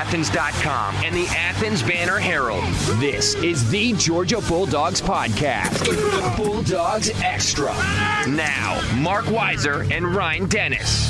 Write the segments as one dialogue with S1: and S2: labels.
S1: GeorgiaAthens.com and the Athens Banner Herald. This is the Georgia Bulldogs Podcast. Bulldogs Extra. Now, Mark Weiser and Ryan Dennis.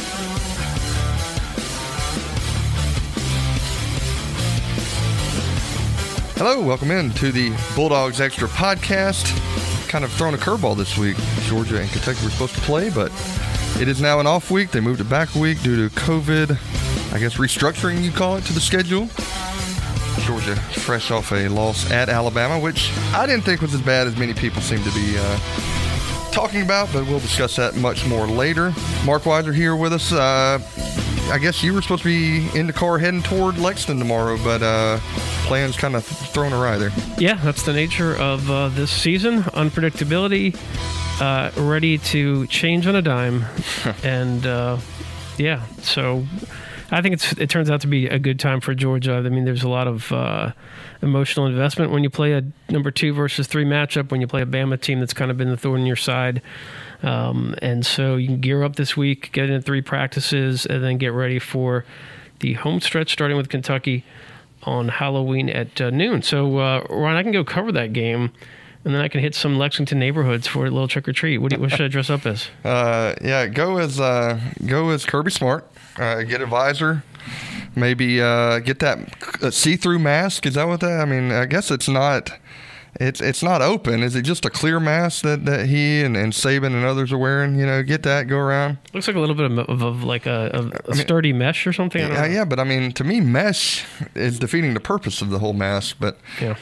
S2: Hello, welcome in to the Bulldogs Extra Podcast. Kind of thrown a curveball this week. Georgia and Kentucky were supposed to play, but it is now an off week. They moved it back a week due to COVID, I guess restructuring you call it, to the schedule. Georgia fresh off a loss at Alabama, which I didn't think was as bad as many people seem to be talking about, but we'll discuss that much more later. Mark Weiser here with us. I guess you were supposed to be in the car heading toward Lexington tomorrow, but plans kind of thrown awry there.
S3: Yeah, that's the nature of this season. Unpredictability, ready to change on a dime. And, so I think it turns out to be a good time for Georgia. I mean, there's a lot of emotional investment when you play a number 2 versus 3 matchup, when you play a Bama team that's kind of been the thorn in your side. And so you can gear up this week, get in 3 practices, and then get ready for the home stretch starting with Kentucky on Halloween at noon. So, Ryan, I can go cover that game, and then I can hit some Lexington neighborhoods for a little trick-or-treat. What should I dress up as?
S2: Go as Kirby Smart. Get a visor. Maybe get that see-through mask. Is that what that? I mean, I guess it's not. It's not open. Is it just a clear mask that he and Saban and others are wearing? You know, get that, go around.
S3: Looks like a little bit of like a sturdy mesh or something.
S2: Yeah, but I mean, to me, mesh is defeating the purpose of the whole mask. But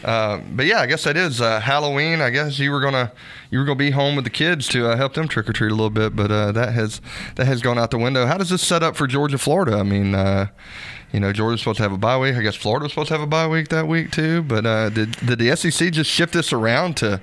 S2: I guess that is Halloween. I guess you were gonna be home with the kids to help them trick or treat a little bit, but that has gone out the window. How does this set up for Georgia, Florida? I mean. Georgia's supposed to have a bye week. I guess Florida was supposed to have a bye week that week too. But did the SEC just shift this around to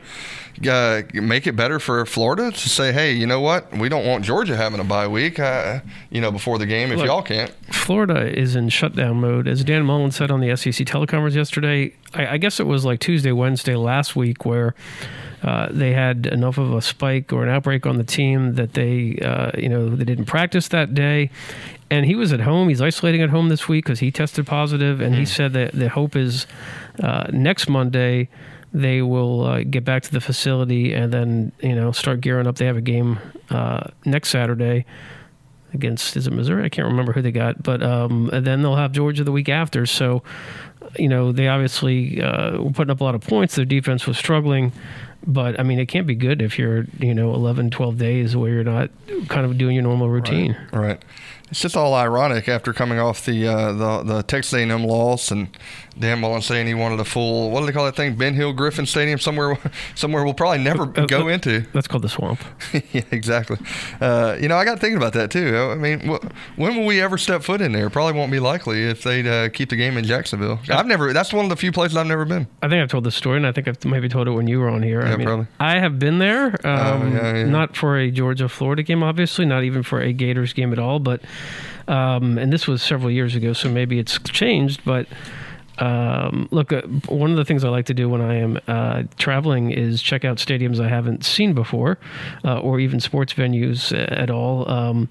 S2: make it better for Florida to say, hey, you know what? We don't want Georgia having a bye week, before the game if y'all can't.
S3: Florida is in shutdown mode. As Dan Mullen said on the SEC teleconference yesterday, I guess it was like Tuesday, Wednesday last week where they had enough of a spike or an outbreak on the team that they didn't practice that day. And he was at home. He's isolating at home this week because he tested positive. And he said that the hope is next Monday they will get back to the facility and then, start gearing up. They have a game next Saturday against, is it Missouri? I can't remember who they got. But and then they'll have Georgia the week after. So, they obviously were putting up a lot of points. Their defense was struggling. But, I mean, it can't be good if you're, 11, 12 days where you're not kind of doing your normal routine.
S2: Right. It's just all ironic after coming off the Texas A&M loss and Dan Mullen saying he wanted a full, what do they call that thing, Ben Hill Griffin Stadium, somewhere we'll probably never go into.
S3: That's called the Swamp.
S2: Yeah, exactly. I got thinking about that too. I mean, when will we ever step foot in there? Probably won't be likely if they keep the game in Jacksonville. That's one of the few places I've never been.
S3: I think I've told this story, and I think I've maybe told it when you were on here.
S2: Yeah, probably.
S3: I have been there, not for a Georgia-Florida game, obviously, not even for a Gators game at all, but and this was several years ago, so maybe it's changed, but look, one of the things I like to do when I am traveling is check out stadiums I haven't seen before, or even sports venues at all.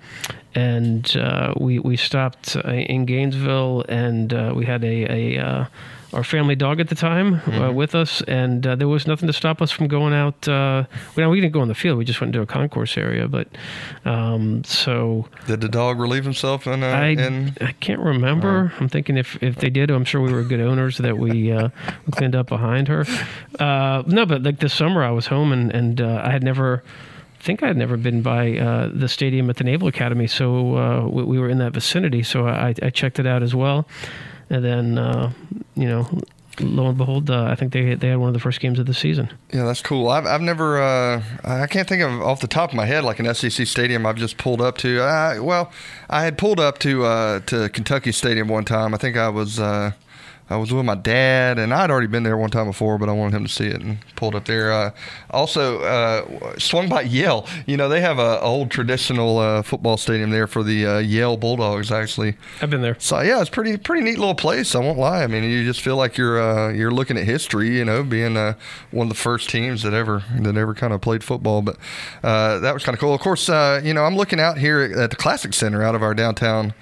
S3: We stopped in Gainesville, and we had our family dog at the time with us, and there was nothing to stop us from going out. We didn't go on the field; we just went into a concourse area. But so
S2: did the dog relieve himself? I
S3: can't remember. I'm thinking if they did, I'm sure we were good owners that we cleaned up behind her. No, but like this summer, I was home and I had never been by the stadium at the Naval Academy, so we were in that vicinity. So I checked it out as well. And then, lo and behold, I think they had one of the first games of the season.
S2: Yeah, that's cool. I've never, I can't think of off the top of my head like an SEC stadium I've just pulled up to. I had pulled up to Kentucky Stadium one time. I think I was with my dad, and I'd already been there one time before, but I wanted him to see it and pulled up there. Also, swung by Yale. They have an old traditional football stadium there for the Yale Bulldogs, actually.
S3: I've been there.
S2: So, yeah, it's pretty neat little place. I won't lie. I mean, you just feel like you're looking at history, being one of the first teams that ever kind of played football. But that was kind of cool. Of course, I'm looking out here at the Classic Center out of our downtown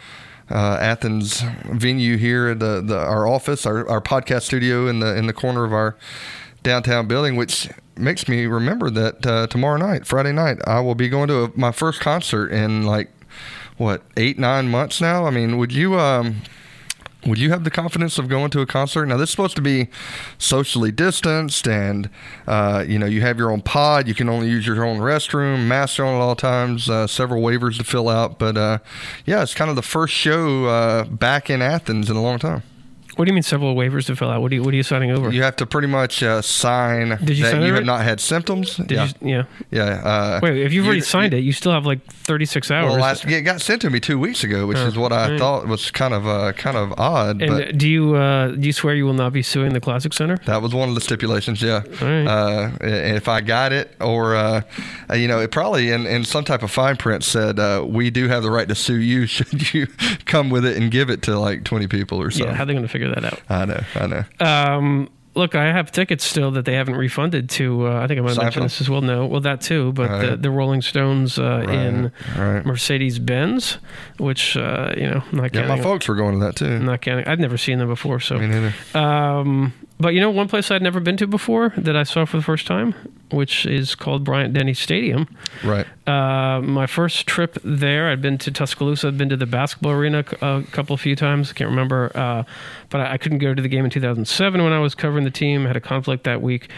S2: Athens venue here at our office, our podcast studio in the corner of our downtown building, which makes me remember that tomorrow night, Friday night, I will be going to my first concert in 8-9 months now. I mean, would you have the confidence of going to a concert? Now, this is supposed to be socially distanced, and you have your own pod. You can only use your own restroom, mask on at all times, several waivers to fill out. But it's kind of the first show back in Athens in a long time.
S3: What do you mean several waivers to fill out? What are you signing over?
S2: You have to pretty much sign that you have not had symptoms.
S3: Yeah. Wait, if you've already signed it, you still have 36 hours.
S2: Well, it got sent to me 2 weeks ago, which is what I thought was kind of odd.
S3: And
S2: but
S3: do you swear you will not be suing the Classic Center?
S2: That was one of the stipulations. Yeah.
S3: All right.
S2: If I got it, or it probably in some type of fine print said we do have the right to sue you should you come with it and give it to 20 people or so.
S3: Yeah. How are they going to figure that out?
S2: I know.
S3: Look, I have tickets still that they haven't refunded to, I think I might have mentioned this as well. No, well, that too, but the Rolling Stones in Mercedes-Benz, which, not counting.
S2: Yeah, my folks were going to that too.
S3: Not counting. I'd never seen them before, so.
S2: Me neither.
S3: But one place I'd never been to before that I saw for the first time, which is called Bryant-Denny Stadium.
S2: Right.
S3: My first trip there, I'd been to Tuscaloosa. I'd been to the basketball arena a few times. I can't remember. But I couldn't go to the game in 2007 when I was covering the team. I had a conflict that week.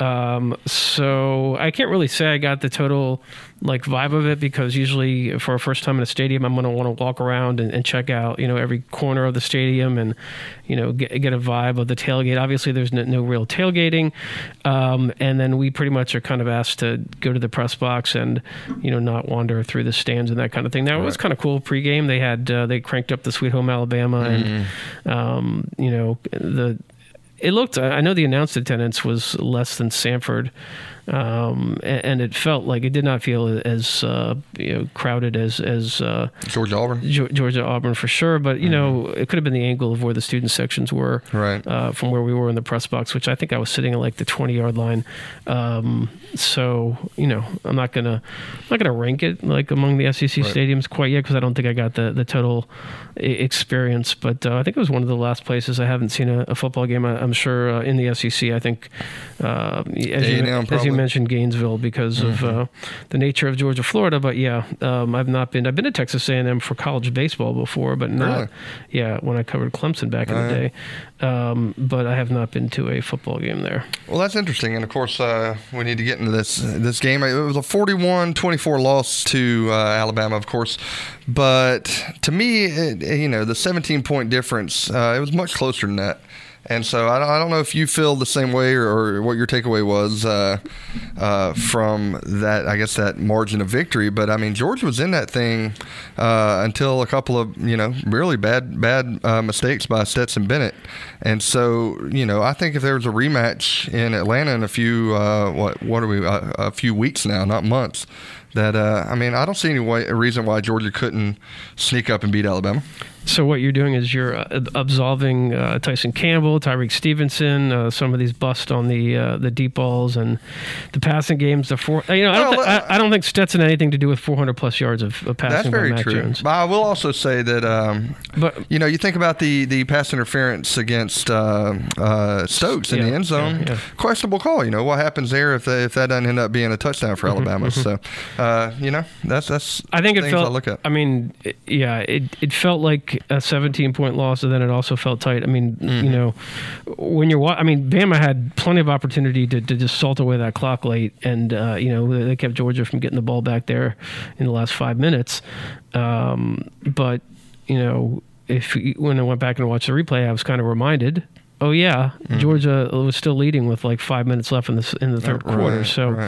S3: So I can't really say I got the total vibe of it, because usually for a first time in a stadium, I'm going to want to walk around and check out, every corner of the stadium and, get a vibe of the tailgate. Obviously, there's no real tailgating. And then we pretty much are kind of asked to go to the press box and, not wander through the stands and that kind of thing. Now, it was kind of cool pregame. They had, they cranked up the Sweet Home Alabama and, it looked, I know the announced attendance was less than Samford. And it felt like it did not feel as crowded as
S2: Georgia Auburn.
S3: Georgia Auburn for sure, but it could have been the angle of where the student sections were, from where we were in the press box, which I think I was sitting at the 20-yard line. So I'm not gonna rank it among the SEC stadiums quite yet, because I don't think I got the total experience. But I think it was one of the last places I haven't seen a football game. I'm sure in the SEC. I think as you mentioned Gainesville because of the nature of Georgia, Florida. But I've not been. I've been to Texas A&M for college baseball before, but not when I covered Clemson back in the day. But I have not been to a football game there.
S2: Well, that's interesting, and of course we need to get into this game. It was a 41-24 loss to Alabama, of course, but to me, the 17-point difference, it was much closer than that. And so I don't know if you feel the same way or what your takeaway was from that, I guess, that margin of victory. But, I mean, Georgia was in that thing until a couple of, really bad mistakes by Stetson Bennett. And so, I think if there was a rematch in Atlanta in a few, a few weeks now, not months, that, I don't see any reason why Georgia couldn't sneak up and beat Alabama.
S3: So what you're doing is you're absolving Tyson Campbell, Tyreek Stevenson, some of these busts on the deep balls and the passing games. I don't think Stetson had anything to do with 400+ yards of passing.
S2: That's very
S3: by Mac
S2: true.
S3: Jones.
S2: But I will also say that, you think about the pass interference against Stokes in the end zone. Yeah. Questionable call. What happens there if that doesn't end up being a touchdown for Alabama? So, that's
S3: I think it felt.
S2: I look at.
S3: I mean, it felt like a 17-point loss, and then it also felt tight. I mean, when you're Bama had plenty of opportunity to just salt away that clock late, and they kept Georgia from getting the ball back there in the last 5 minutes. But when I went back and watched the replay, I was kind of reminded. Oh yeah, Georgia was still leading with 5 minutes left in the third quarter. So.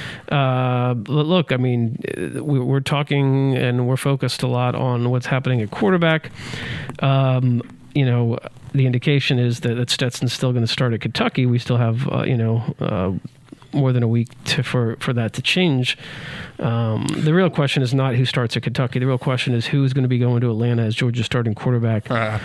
S3: Look, we're talking and we're focused a lot on what's happening at quarterback. The indication is that Stetson's still going to start at Kentucky. We still have, more than a week for that to change. The real question is not who starts at Kentucky. The real question is who is going to be going to Atlanta as Georgia's starting quarterback.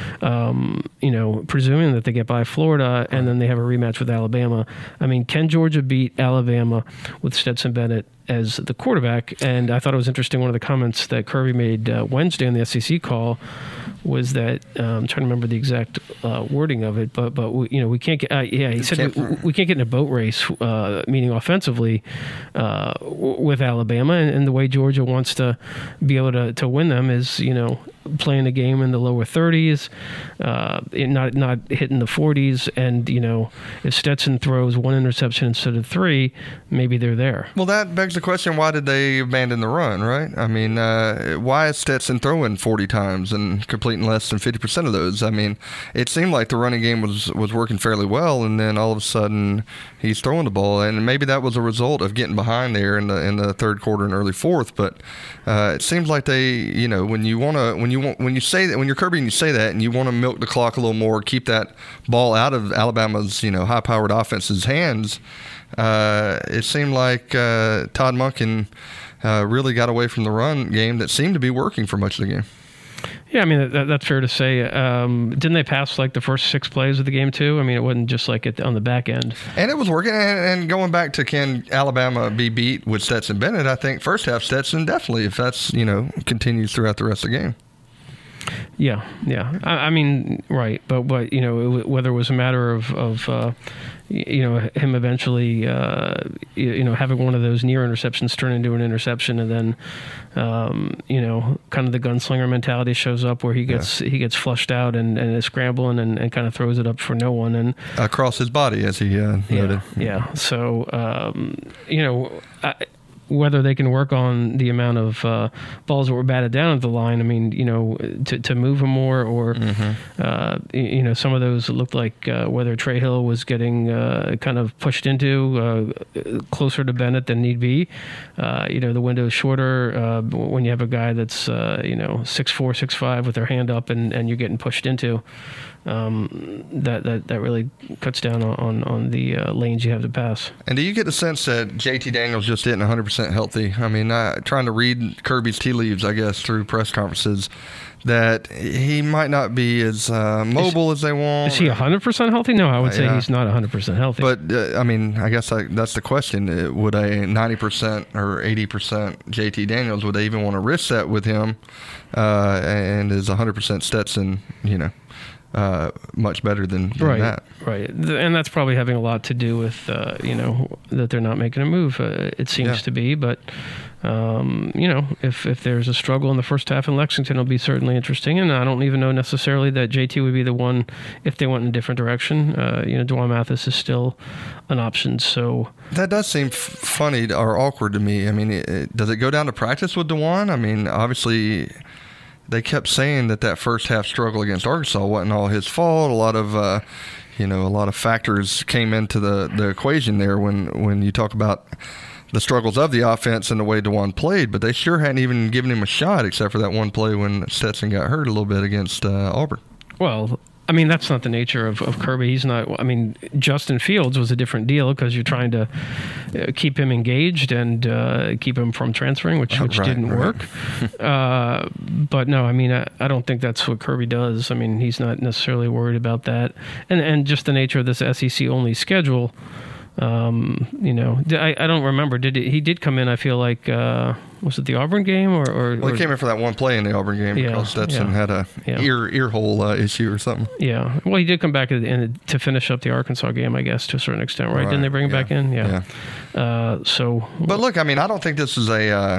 S3: Presuming that they get by Florida and then they have a rematch with Alabama. Can Georgia beat Alabama with Stetson Bennett as the quarterback. And I thought it was interesting. One of the comments that Kirby made Wednesday on the SEC call was that I'm trying to remember the exact wording of it, but we can't get he said we can't get in a boat race, meaning offensively, with Alabama, and the way Georgia wants to be able to win them is playing a game in the lower 30s, not hitting the 40s, and if Stetson throws one interception instead of 3, maybe they're there.
S2: Well, that begs the question: why did they abandon the run? Right? I mean, why is Stetson throwing 40 times and completing less than 50% of those? I mean, it seemed like the running game was working fairly well, and then all of a sudden he's throwing the ball, and maybe that was a result of getting behind there in the third quarter and early fourth. But it seems like they, when you say that, when you're Kirby and you say that, and you want to milk the clock a little more, keep that ball out of Alabama's high-powered offense's hands, it seemed like Todd Monken really got away from the run game that seemed to be working for much of the game.
S3: Yeah, I mean, that's fair to say. Didn't they pass like the first 6 plays of the game too? I mean, it wasn't just like on the back end. And
S2: it was working. And going back to, can Alabama be beat with Stetson Bennett? I think first half Stetson definitely, if that's continues throughout the rest of the game.
S3: Yeah. I mean, right, but whether it was a matter of him eventually having one of those near interceptions turn into an interception, and then kind of the gunslinger mentality shows up where he gets flushed out and is scrambling and kind of throws it up for no one and
S2: across his body, as he noted.
S3: Yeah. So whether they can work on the amount of balls that were batted down at the line. I mean, to move them more, or some of those looked like whether Trey Hill was getting kind of pushed into closer to Bennett than need be. The window is shorter when you have a guy that's 6'4", 6'5" with their hand up and you're getting pushed into. That really cuts down on the lanes you have to pass.
S2: And do you get the sense that JT Daniels just isn't 100% healthy? I mean, trying to read Kirby's tea leaves, I guess, through press conferences, that he might not be as mobile as they want.
S3: Is he 100% healthy? No, I would say he's not 100% healthy.
S2: But, I mean, I guess that's the question. Would a 90% or 80% JT Daniels, would they even want to risk that with him? And is 100% Stetson, much better than that.
S3: Right. And that's probably having a lot to do with, that they're not making a move, it seems to be. But, if there's a struggle in the first half in Lexington, it'll be certainly interesting. And I don't even know necessarily that JT would be the one if they went in a different direction. Dwan Mathis is still an option. So
S2: that does seem funny or awkward to me. I mean, does it go down to practice with Dwan? I mean, obviously they kept saying that first half struggle against Arkansas wasn't all his fault. A lot of factors came into the equation there when you talk about the struggles of the offense and the way Dwan played, but they sure hadn't even given him a shot except for that one play when Stetson got hurt a little bit against Auburn.
S3: Well, I mean, that's not the nature of Kirby. He's not. I mean, Justin Fields was a different deal because you're trying to keep him engaged and keep him from transferring, which didn't work. But no, I mean, I don't think that's what Kirby does. I mean, he's not necessarily worried about that, and just the nature of this SEC only schedule. I don't remember. He did come in? I feel like was it the Auburn game or
S2: he came in for that one play in the Auburn game because Stetson had a ear hole issue or something.
S3: Yeah. Well, he did come back to finish up the Arkansas game, I guess, to a certain extent, right? Didn't they bring him back in? Yeah.
S2: But look, I mean, I don't think this is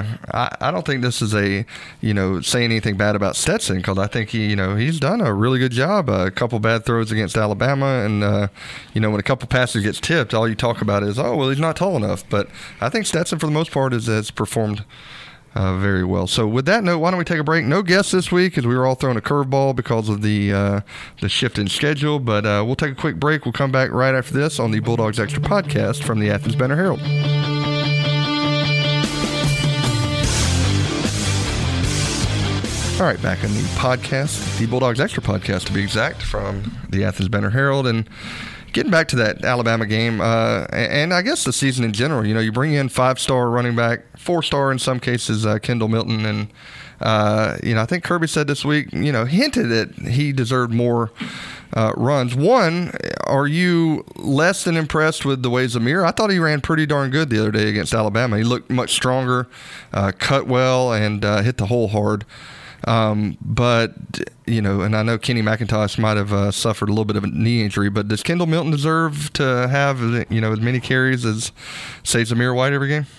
S2: a saying anything bad about Stetson, because I think he's done a really good job. A couple bad throws against Alabama, and when a couple passes gets tipped, all you talk about is, oh, well, he's not tall enough. But I think Stetson, for the most part, has performed very well. So with that note, why don't we take a break? No guests this week because we were all throwing a curveball because of the shift in schedule. But we'll take a quick break. We'll come back right after this on the Bulldogs Extra podcast from the Athens Banner-Herald. All right, back in the podcast, the Bulldogs Extra podcast to be exact, from the Athens Banner-Herald. And getting back to that Alabama game, and I guess the season in general, you bring in 5-star running back, 4-star in some cases, Kendall Milton, and I think Kirby said this week, hinted that he deserved more runs. One, are you less than impressed with the way Zamir? I thought he ran pretty darn good the other day against Alabama. He looked much stronger, cut well, and hit the hole hard. But, and I know Kenny McIntosh might have suffered a little bit of a knee injury, but does Kendall Milton deserve to have, as many carries as, say, Zamir White every game?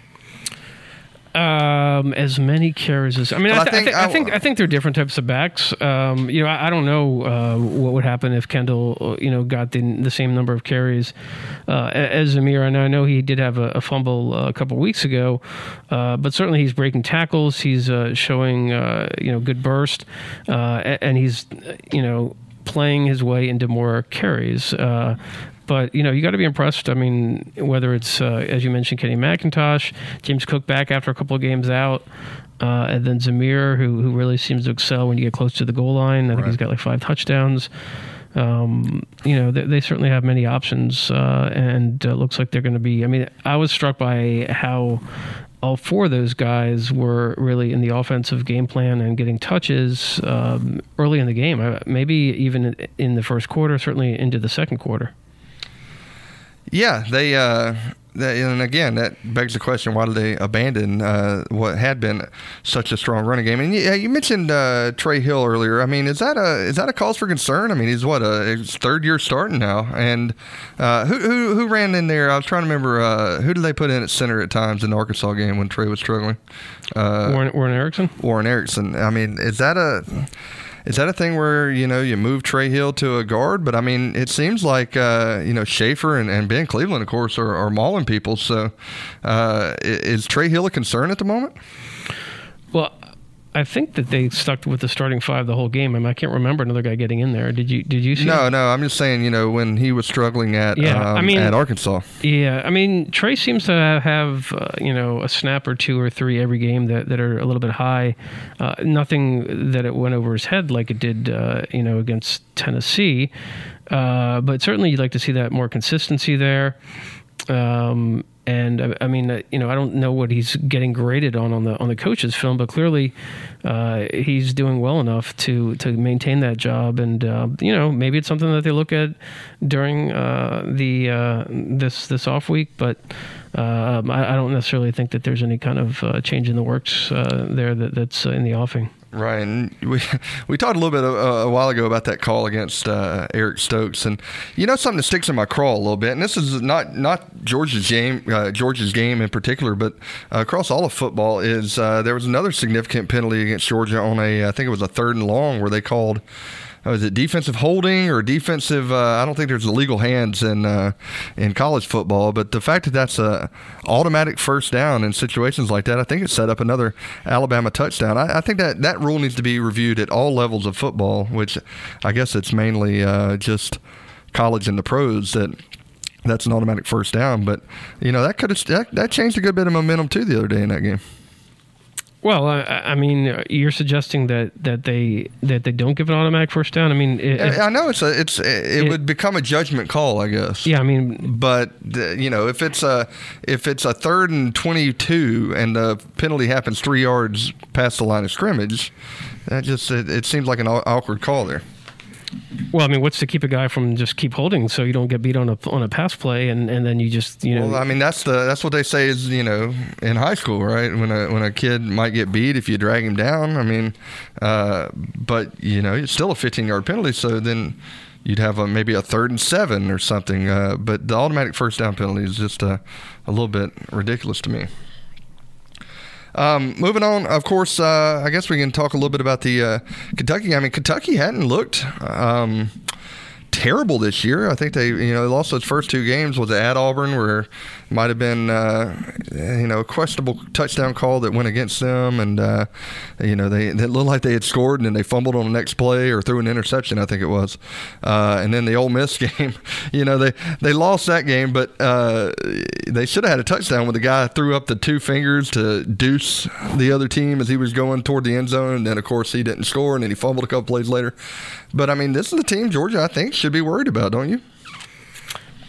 S3: As many carries as I think they're different types of backs. I don't know what would happen if Kendall got the same number of carries as Zamir. And I know he did have a fumble a couple weeks ago, but certainly he's breaking tackles. He's showing good burst, and he's playing his way into more carries. But, you got to be impressed. I mean, whether it's, as you mentioned, Kenny McIntosh, James Cook back after a couple of games out, and then Zamir, who really seems to excel when you get close to the goal line. I think he's got like 5 touchdowns. They certainly have many options, and it looks like they're going to be. I mean, I was struck by how all 4 of those guys were really in the offensive game plan and getting touches early in the game, maybe even in the first quarter, certainly into the second quarter.
S2: Yeah, and again, that begs the question: why did they abandon what had been such a strong running game? And you mentioned Trey Hill earlier. I mean, is that a cause for concern? I mean, he's his 3rd year starting now, and who ran in there? I was trying to remember who did they put in at center at times in the Arkansas game when Trey was struggling?
S3: Warren Erickson.
S2: Warren Erickson. I mean, is that a thing where, you move Trey Hill to a guard? But, I mean, it seems like, Schaefer and Ben Cleveland, of course, are mauling people. So is Trey Hill a concern at the moment?
S3: Well, I think that they stuck with the starting 5 the whole game. I mean, I can't remember another guy getting in there. Did you see?
S2: No. I'm just saying, when he was struggling at Arkansas.
S3: Yeah, I mean, Trey seems to have a snap or 2 or 3 every game that are a little bit high. Nothing that it went over his head like it did, against Tennessee. But certainly, you'd like to see that more consistency there. And I mean, I don't know what he's getting graded on the coach's film, but clearly he's doing well enough to maintain that job. And maybe it's something that they look at during this off week. But I don't necessarily think that there's any kind of change in the works there that's in the offing.
S2: Right, and we talked a little bit a while ago about that call against Eric Stokes, and something that sticks in my craw a little bit. And this is not Georgia's game in particular, but across all of football is there was another significant penalty against Georgia on I think it was a 3rd and long where they called. Was it defensive holding or defensive? I don't think there's illegal hands in college football, but the fact that that's a automatic first down in situations like that, I think it set up another Alabama touchdown. I think that rule needs to be reviewed at all levels of football, which I guess it's mainly just college and the pros that's an automatic first down. But that changed a good bit of momentum too the other day in that game.
S3: Well, I mean, you're suggesting that they don't give an automatic first down. I mean,
S2: I know it would become a judgment call, I guess.
S3: Yeah, I mean,
S2: but if it's a 3rd and 22 and the penalty happens 3 yards past the line of scrimmage, that just it seems like an awkward call there.
S3: Well, I mean, what's to keep a guy from just keep holding so you don't get beat on a pass play and then you just
S2: Well, I mean, that's what they say is in high school, right? When a kid might get beat if you drag him down. I mean, but it's still a 15-yard penalty, so then you'd have maybe a 3rd and 7 or something. But the automatic first down penalty is just a little bit ridiculous to me. Moving on, of course, I guess we can talk a little bit about the Kentucky. I mean, Kentucky hadn't looked terrible this year. I think they lost those first 2 games. Was at Auburn, where it might have been a questionable touchdown call that went against them, and they looked like they had scored, and then they fumbled on the next play or threw an interception, I think it was. And then the Ole Miss game, they lost that game, but they should have had a touchdown when the guy threw up the 2 fingers to deuce the other team as he was going toward the end zone, and then of course he didn't score, and then he fumbled a couple plays later. But I mean, this is the team Georgia, I think, should be worried about, don't you?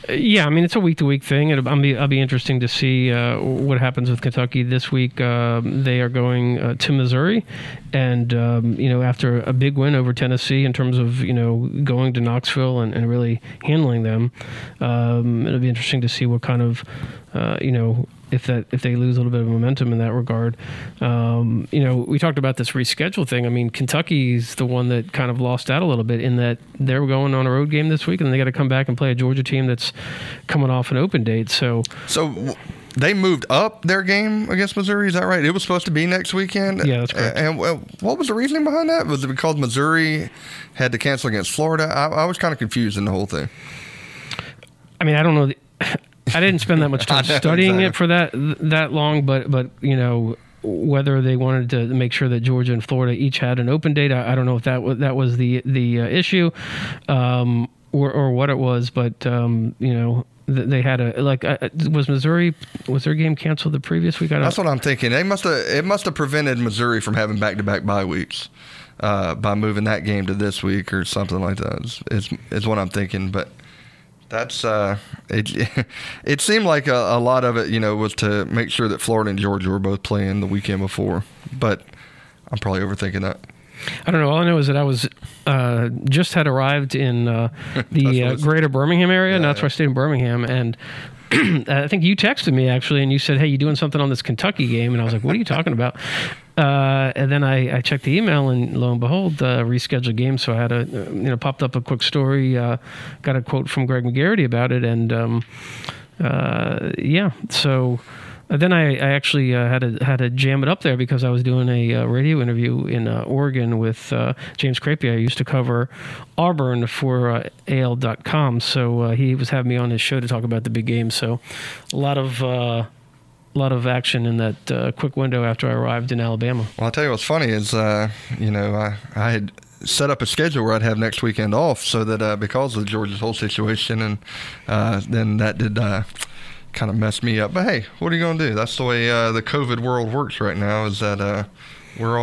S3: Yeah, I mean, it's a week-to-week thing. I'll be interesting to see what happens with Kentucky this week. They are going to Missouri, and after a big win over Tennessee in terms of going to Knoxville and really handling them, it'll be interesting to see what kind of if they lose a little bit of momentum in that regard. We talked about this reschedule thing. I mean, Kentucky's the one that kind of lost out a little bit in that they're going on a road game this week, and they got to come back and play a Georgia team that's coming off an open date. So
S2: they moved up their game against Missouri. Is that right? It was supposed to be next weekend.
S3: Yeah, that's correct.
S2: And what was the reasoning behind that? Was it because Missouri had to cancel against Florida? I was kind of confused in the whole thing.
S3: I mean, I don't know. I didn't spend that much time studying it for that long, but whether they wanted to make sure that Georgia and Florida each had an open date, I don't know if that was the issue, or what it was, but they had was their game canceled the previous week?
S2: That's what I'm thinking. It must have prevented Missouri from having back-to-back bye weeks by moving that game to this week or something like that. Is what I'm thinking, but. That's it seemed like a lot of it, was to make sure that Florida and Georgia were both playing the weekend before. But I'm probably overthinking that.
S3: I don't know. All I know is that I was just had arrived in the greater Birmingham area. That's where I stayed in Birmingham, and I think you texted me actually, and you said, "Hey, you doing something on this Kentucky game?" And I was like, "What are you talking about?" And then I checked the email, and lo and behold, rescheduled game. So I had popped up a quick story, got a quote from Greg McGarity about it, and so. Then I actually had to jam it up there because I was doing a radio interview in Oregon with James Crapie. I used to cover Auburn for AL.com, so he was having me on his show to talk about the big game. So a lot of action in that quick window after I arrived in Alabama.
S2: Well, I'll tell you what's funny is, I had set up a schedule where I'd have next weekend off so that because of Georgia's whole situation, and then that did kind of messed me up. But hey, what are you going to do? That's the way the COVID world works right now, is that we're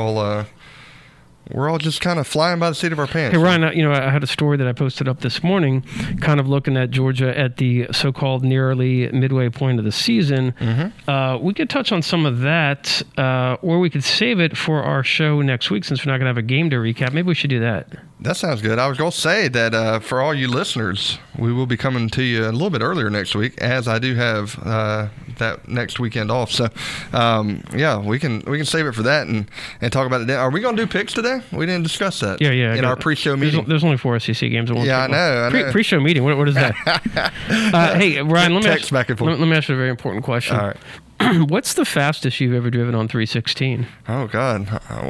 S2: all just kind of flying by the seat of our pants.
S3: Hey, Ryan, I had a story that I posted up this morning kind of looking at Georgia at the so-called nearly midway point of the season. Mm-hmm. We could touch on some of that, or we could save it for our show next week since we're not going to have a game to recap. Maybe we should do that.
S2: That sounds good. I was going to say that for all you listeners, we will be coming to you a little bit earlier next week, as I do have that next weekend off. So, we can save it for that and talk about it then. Are we going to do picks today? We didn't discuss that.
S3: Yeah.
S2: In our pre-show meeting.
S3: There's only 4 SEC games.
S2: I know.
S3: Pre-show meeting. What is that? Hey, Ryan, let me ask you a very important question.
S2: All right.
S3: What's the fastest you've ever driven on 316?
S2: Oh, God.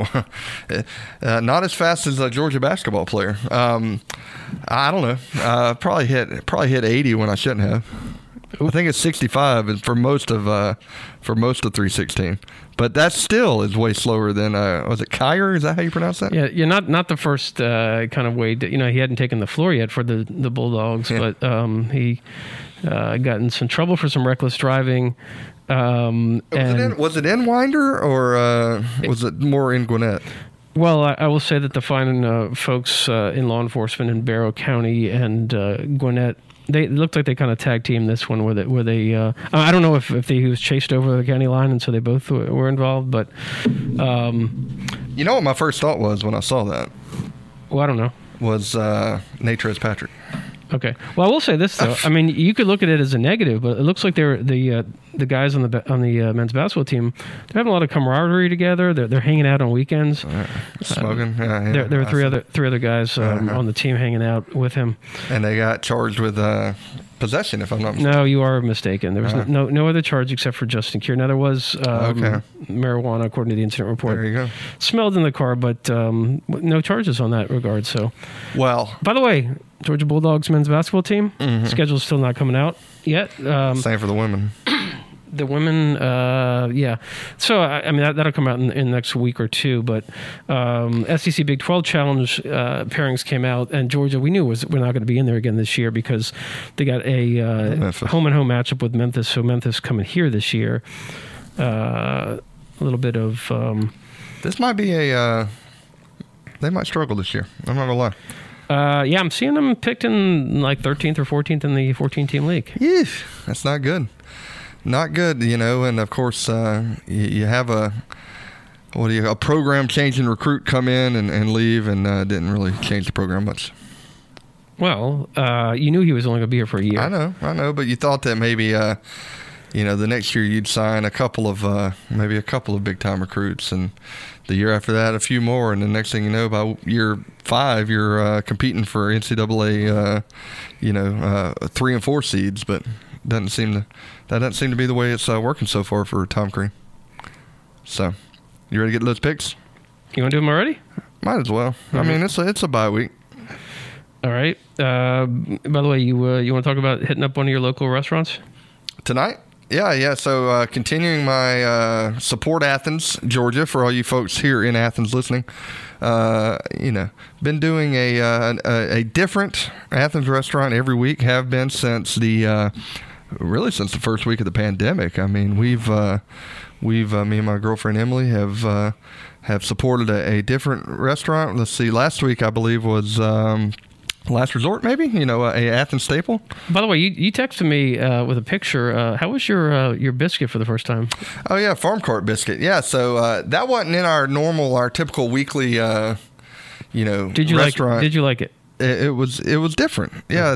S2: Not as fast as a Georgia basketball player. I don't know. Probably hit 80 when I shouldn't have. Ooh. I think it's 65 for most of 316. But that still is way slower than was it Kyer? Is that how you pronounce that?
S3: Yeah, you're not the first kind of way. He hadn't taken the floor yet for the Bulldogs, but he got in some trouble for some reckless driving. Was it in Winder or
S2: was it more in Gwinnett?
S3: Well, I will say that the fine folks in law enforcement in Barrow County and Gwinnett, they looked like they kind of tag teamed this one where they I don't know if he was chased over the county line and so they both were involved, but
S2: you know what my first thought was when I saw that?
S3: Well, I don't know.
S2: Was Natrez Patrick.
S3: Okay. Well, I will say this though. I mean, you could look at it as a negative, but it looks like the guys on the men's basketball team, they're having a lot of camaraderie together. They're hanging out on weekends,
S2: smoking.
S3: There were three other guys on the team hanging out with him,
S2: and they got charged with possession, if I'm not mistaken.
S3: No, you are mistaken. There was no other charge except for Justin Kier. Now there was marijuana, according to the incident report.
S2: There you go.
S3: Smelled in the car, but no charges on that regard. So,
S2: well,
S3: by the way, Georgia Bulldogs men's basketball team schedule's still not coming out yet.
S2: Same for the women.
S3: The women, yeah. So, I mean, that'll come out in next week or two. But SEC Big 12 Challenge pairings came out, and Georgia, we knew we're not going to be in there again this year because they got a home-and-home matchup with Memphis. So Memphis coming here this year. A little bit of...
S2: this might be they might struggle this year. I'm not going to lie.
S3: Yeah, I'm seeing them picked in like 13th or 14th in the 14-team league.
S2: Yeesh, that's not good. Not good, and of course you have a program-changing recruit come in and leave and didn't really change the program much.
S3: Well, you knew he was only going to be here for a year.
S2: I know, but you thought that maybe the next year you'd sign a couple of big-time recruits, and the year after that a few more, and the next thing you know, by year 5 you're competing for NCAA 3 and 4 seeds, but that doesn't seem to be the way it's working so far for Tom Crean. So, you ready to get those picks?
S3: You want to do them already?
S2: Might as well. Mm-hmm. I mean, it's a bye week.
S3: All right. By the way, you want to talk about hitting up one of your local restaurants
S2: tonight? Yeah. So continuing my support Athens, Georgia, for all you folks here in Athens listening. Been doing a different Athens restaurant every week. Have been since the first week of the pandemic. I mean, we've me and my girlfriend Emily have supported a different restaurant. Let's see. Last week I believe was Last Resort, maybe, a Athens staple.
S3: By the way, you texted me with a picture. How was your biscuit for the first time?
S2: Oh yeah, farm cart biscuit. Yeah, so that wasn't in our typical weekly, restaurant.
S3: Did you like it?
S2: It was different. Yeah,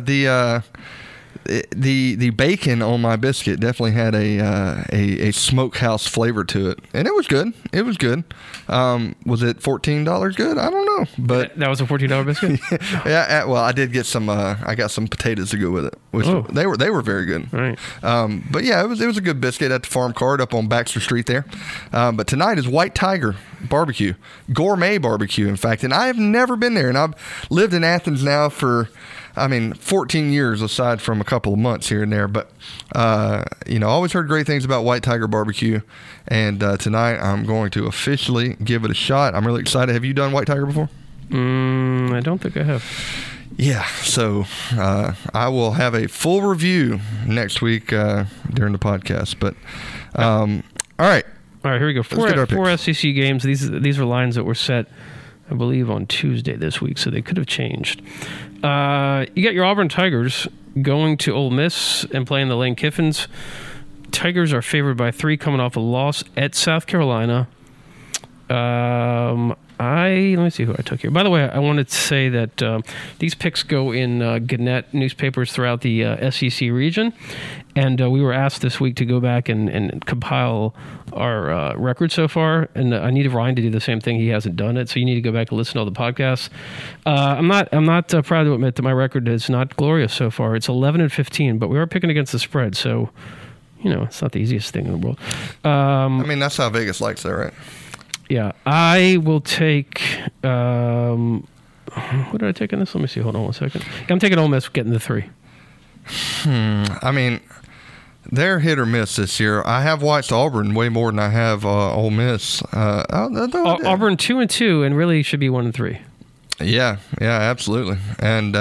S2: the bacon on my biscuit definitely had a smokehouse flavor to it, and it was good. Was it $14 good? I don't know, but
S3: that was a $14 biscuit.
S2: Yeah. Well, I did get some. I got some potatoes to go with it, which they were very good.
S3: Right.
S2: But yeah, it was a good biscuit at the farm cart up on Baxter Street there. But tonight is White Tiger Barbecue, gourmet barbecue, in fact, and I have never been there, and I've lived in Athens now for 14 years aside from a couple of months here and there. But, always heard great things about White Tiger Barbecue. And tonight I'm going to officially give it a shot. I'm really excited. Have you done White Tiger before?
S3: I don't think I have.
S2: Yeah. So I will have a full review next week during the podcast. But, all right.
S3: All right, here we go. Four SEC games. These are lines that were set, I believe, on Tuesday this week, so they could have changed. You got your Auburn Tigers going to Ole Miss and playing the Lane Kiffins. Tigers are favored by 3 coming off a loss at South Carolina. Let me see who I took here. By the way, I wanted to say that these picks go in Gannett newspapers throughout the SEC region, and we were asked this week to go back and compile our record so far, and I need Ryan to do the same thing. He hasn't done it, so you need to go back and listen to all the podcasts. I'm not proud to admit that my record is not glorious so far. It's 11-15, but we are picking against the spread, so it's not the easiest thing in the world.
S2: That's how Vegas likes that, right?
S3: Yeah, I will take. What did I take in this? Let me see. Hold on one second. I'm taking Ole Miss getting the 3.
S2: They're hit or miss this year. I have watched Auburn way more than I have Ole Miss.
S3: Auburn 2-2 and really should be 1-3.
S2: Yeah, absolutely. And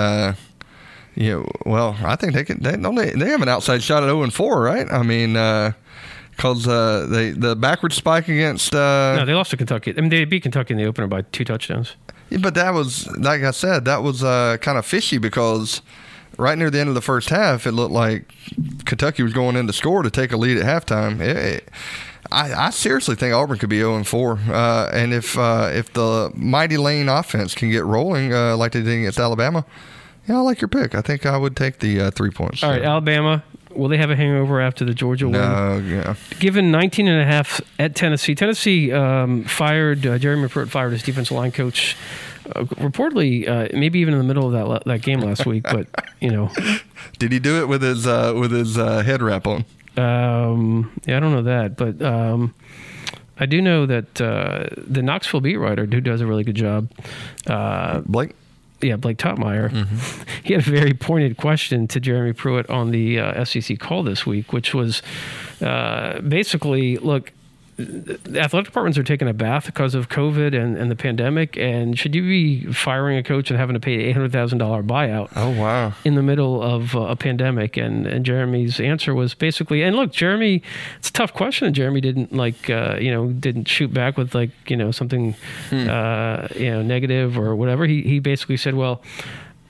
S2: I think they have an outside shot at 0-4, right? Because the backward spike against...
S3: No, they lost to Kentucky. They beat Kentucky in the opener by 2 touchdowns.
S2: Yeah, but that was, like I said, that was kind of fishy because right near the end of the first half, it looked like Kentucky was going in to score to take a lead at halftime. I seriously think Auburn could be 0-4. And if the mighty Lane offense can get rolling like they did against Alabama, I like your pick. I think I would take the 3 points.
S3: All right, Alabama. Will they have a hangover after the Georgia win?
S2: No, yeah.
S3: Given 19.5 at Tennessee. Tennessee fired, Jeremy Pruitt fired his defensive line coach, reportedly, maybe even in the middle of that game last week, but,
S2: Did he do it with his head wrap on?
S3: I don't know that, but I do know that the Knoxville beat writer, who does a really good job.
S2: Blake?
S3: Yeah, Blake Topmeyer. Mm-hmm. He had a very pointed question to Jeremy Pruitt on the SEC call this week, which was basically, look, the athletic departments are taking a bath because of COVID and the pandemic, and should you be firing a coach and having to pay an $800,000 buyout?
S2: Oh, wow.
S3: In the middle of a pandemic? And Jeremy's answer was basically, and look, Jeremy, it's a tough question, and Jeremy didn't didn't shoot back with something negative or whatever. He basically said, well,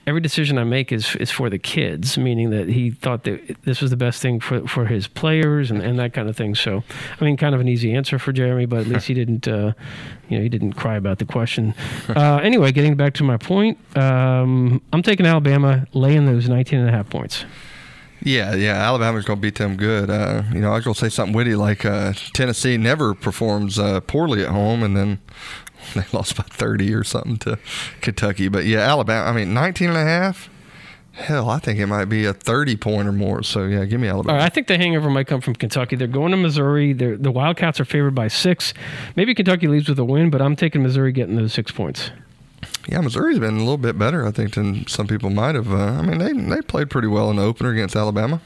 S3: every decision I make is for the kids, meaning that he thought that this was the best thing for his players and that kind of thing. So, I mean, kind of an easy answer for Jeremy, but at least he didn't, he didn't cry about the question. Anyway, getting back to my point, I'm taking Alabama laying those 19.5 points.
S2: Yeah, Alabama's going to beat them good. I was going to say something witty like Tennessee never performs poorly at home, and then they lost by 30 or something to Kentucky. But, yeah, Alabama, 19.5, hell, I think it might be a 30-point or more. So, yeah, give me Alabama.
S3: All right, I think the hangover might come from Kentucky. They're going to Missouri. The Wildcats are favored by 6. Maybe Kentucky leaves with a win, but I'm taking Missouri getting those 6 points.
S2: Yeah, Missouri's been a little bit better, I think, than some people might have. They played pretty well in the opener against Alabama.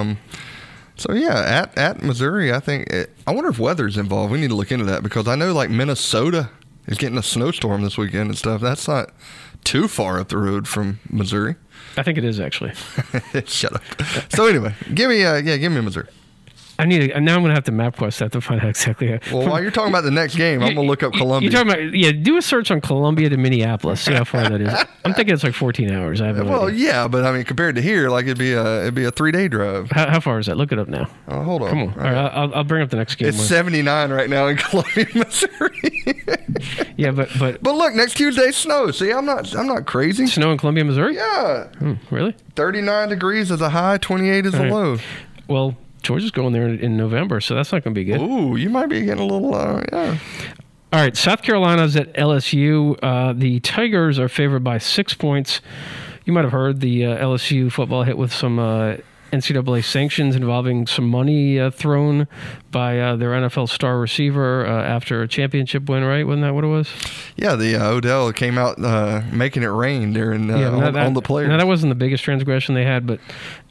S2: So, yeah, at Missouri, I think I wonder if weather's involved. We need to look into that because I know, like, Minnesota is getting a snowstorm this weekend and stuff. That's not too far up the road from Missouri.
S3: I think it is, actually.
S2: Shut up. So, anyway, give me Missouri.
S3: Now I'm going to have to MapQuest that to find out exactly.
S2: Well, while you're talking about the next game, I'm going to look up Columbia.
S3: You're talking about, do a search on Columbia to Minneapolis. See how far that is. I'm thinking it's like 14 hours. I have no idea.
S2: Yeah, but compared to here, like it'd be a 3-day drive.
S3: How far is that? Look it up now.
S2: Oh, hold on.
S3: Come on. All right, I'll bring up the next game.
S2: It's 79 right now in Columbia, Missouri.
S3: Yeah, but
S2: look, next Tuesday snow. See, I'm not crazy.
S3: Snow in Columbia, Missouri?
S2: Yeah.
S3: Really? 39
S2: degrees is a high, 28 is a low.
S3: Well, Georgia's going there in November, so that's not going to be good.
S2: Ooh, you might be getting a little, yeah.
S3: All right, South Carolina's at LSU. The Tigers are favored by 6 points. You might have heard the LSU football hit with some NCAA sanctions involving some money thrown by their NFL star receiver after a championship win, right? Wasn't that what it was? Yeah,
S2: the Odell came out making it rain there on the players.
S3: Now, that wasn't the biggest transgression they had, but...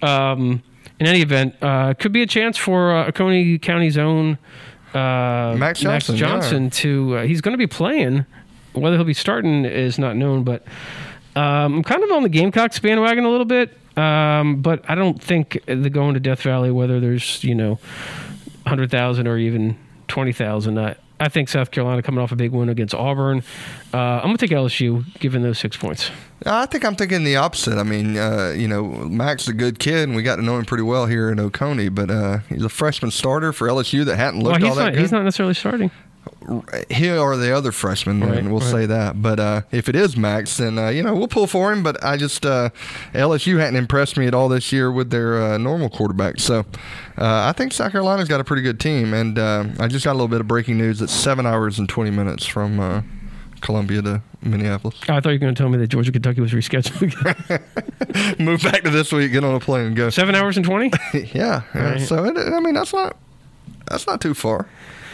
S3: in any event, could be a chance for Coney County's own
S2: Max Johnson
S3: to. He's going to be playing. Whether he'll be starting is not known, but I'm kind of on the Gamecocks bandwagon a little bit. But I don't think the going to Death Valley, whether there's 100,000 or even 20,000. I think South Carolina coming off a big win against Auburn. I'm going to take LSU, given those 6 points.
S2: I think I'm thinking the opposite. Mac's is a good kid, and we got to know him pretty well here in Oconee, but he's a freshman starter for LSU that hadn't looked all that good.
S3: He's not necessarily starting.
S2: He or the other freshman, and we'll say that. But if it is Max, then, we'll pull for him. But I just LSU hadn't impressed me at all this year with their normal quarterback. So I think South Carolina's got a pretty good team. And I just got a little bit of breaking news. It's 7 hours and 20 minutes from Columbia to Minneapolis.
S3: I thought you were going to tell me that Georgia Kentucky was rescheduled.
S2: Move back to this week, get on a plane and go.
S3: 7 hours and 20?
S2: Yeah. Right. So, that's not too far.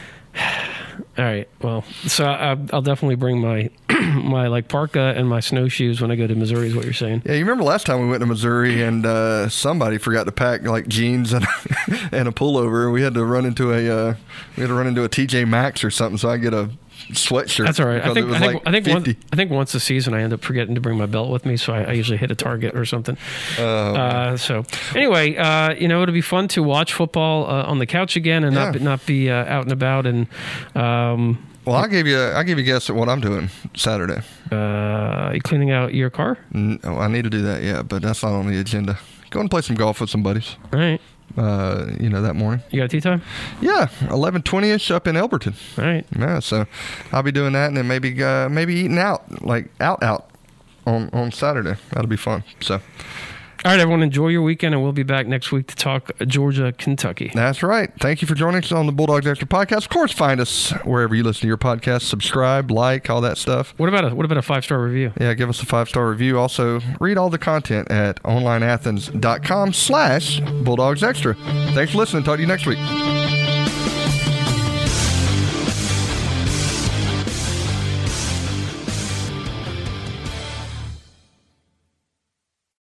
S3: All right. Well, so I'll definitely bring my my parka and my snowshoes when I go to Missouri. Is what you're saying?
S2: Yeah. You remember last time we went to Missouri and somebody forgot to pack jeans and and a pullover. We had to run into a TJ Maxx or something. So I get a sweatshirt.
S3: That's all right. I think once a season I end up forgetting to bring my belt with me, so I usually hit a Target or something. So anyway, it'll be fun to watch football on the couch again and not be out and about. And
S2: well, I'll give you a guess at what I'm doing Saturday.
S3: You cleaning out your car?
S2: No, I need to do that. Yeah, but that's not on the agenda. Going to play some golf with some buddies.
S3: All right.
S2: That morning.
S3: You got a tee time?
S2: Yeah, 11:20ish up in Elberton.
S3: All right.
S2: Yeah, so I'll be doing that, and then maybe eating out, out on Saturday. That'll be fun. So.
S3: All right, everyone, enjoy your weekend, and we'll be back next week to talk Georgia, Kentucky.
S2: That's right. Thank you for joining us on the Bulldogs Extra podcast. Of course, find us wherever you listen to your podcast. Subscribe, all that stuff.
S3: What about a 5-star review?
S2: Yeah, give us a 5-star review. Also, read all the content at onlineathens.com/Bulldogs Extra. Thanks for listening. Talk to you next week.